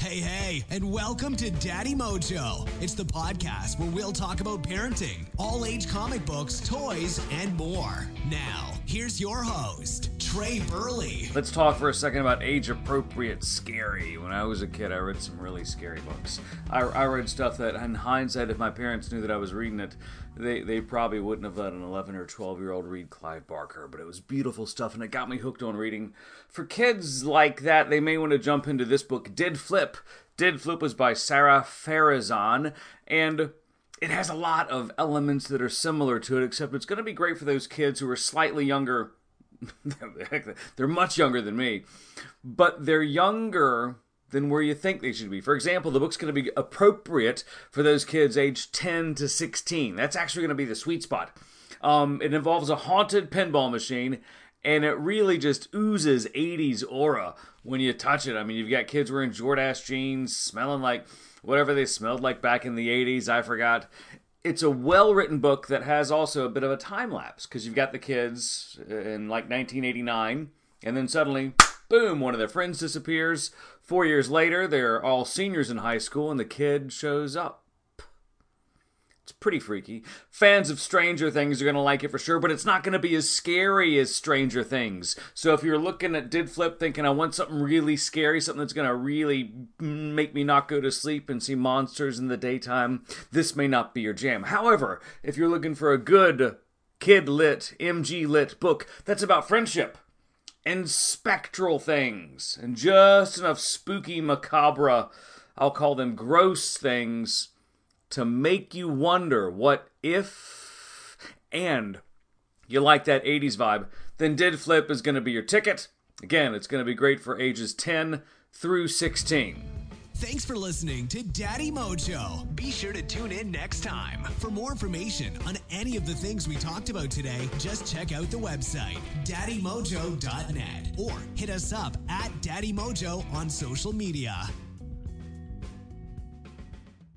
Hey, and welcome to Daddy Mojo. It's the podcast where we'll talk about parenting, all-age comic books, toys, and more. Now, here's your host, Trey Burley. Let's talk for a second about age-appropriate scary. When I was a kid, I read some really scary books. I read stuff that, in hindsight, if my parents knew that I was reading it, they probably wouldn't have let an 11 or 12-year-old read Clive Barker, but it was beautiful stuff, and it got me hooked on reading. For kids like that, they may want to jump into this book, Did Flip. Did Flip was by Sarah Farizan, and it has a lot of elements that are similar to it, except it's going to be great for those kids who are slightly younger. They're much younger than me, but they're younger than where you think they should be. For example, the book's going to be appropriate for those kids aged 10 to 16. That's actually going to be the sweet spot. It involves a haunted pinball machine, and it really just oozes 80s aura when you touch it. I mean, you've got kids wearing Jordache jeans, smelling like whatever they smelled like back in the 80s, I forgot. It's a well-written book that has also a bit of a time lapse, because you've got the kids in like 1989, and then suddenly, boom, one of their friends disappears. 4 years later, they're all seniors in high school, and the kid shows up. It's pretty freaky. Fans of Stranger Things are going to like it for sure, but it's not going to be as scary as Stranger Things. So if you're looking at Did Flip thinking, I want something really scary, something that's going to really make me not go to sleep and see monsters in the daytime, this may not be your jam. However, if you're looking for a good kid-lit, MG-lit book that's about friendship and spectral things and just enough spooky, macabre, I'll call them gross things, to make you wonder what if, and you like that 80s vibe, then Did Flip is going to be your ticket. Again, it's going to be great for ages 10 through 16. Thanks for listening to Daddy Mojo. Be sure to tune in next time. For more information on any of the things we talked about today, just check out the website, daddymojo.net, or hit us up at Daddy Mojo on social media.